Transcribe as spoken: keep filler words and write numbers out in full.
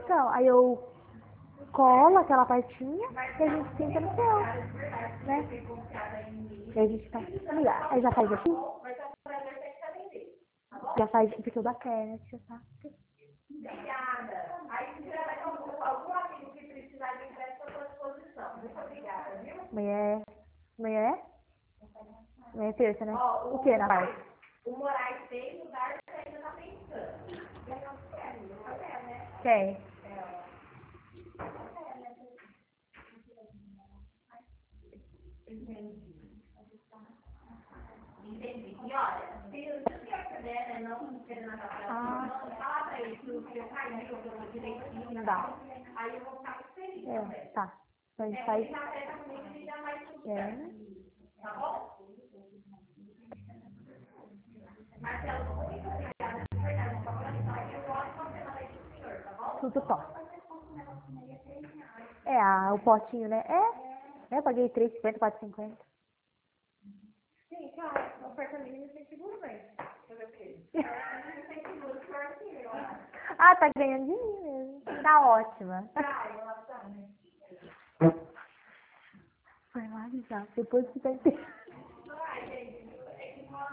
Então, aí eu colo aquela partinha e a gente senta no céu, né? E a gente faz, amiga, aí já faz aqui? Já faz aqui porque o baquete, tá? Obrigada. Aí, se tiver algum amigo que precisar de ingresso, eu estou à disposição. Muito obrigada, viu? Amanhã é... Amanhã é? Amanhã é terça, né? Ó, O que, Natal? O Moraes fez, o Darcy ainda tá pensando. Eu não quero, eu não quero, né? Quem? Entendi. E olha, se o senhor puder, né, não querer na casa Ah, não, fala pra ele que o seu pai viu que eu vou direitinho, não dá. aí eu vou ficar muito feliz É, também. tá. Então a gente É, faz... ele já pega comigo e já vai tudo É, certo, tá bom? Marcelo, muito obrigada. De verdade, só pra falar que eu gosto de uma semana aí do senhor, tá bom? tudo top. É, a, o potinho, né? É, eu paguei três e cinquenta, quatro e cinquenta. Sim, claro. A oferta mínima sem seguro, velho. Fazer o quê? Não tem seguro, pior que eu acho. Ah, tá ganhando de mim mesmo. Tá ótima. Tá, ela tá, né? Foi lá avisar, depois que tá inteiro.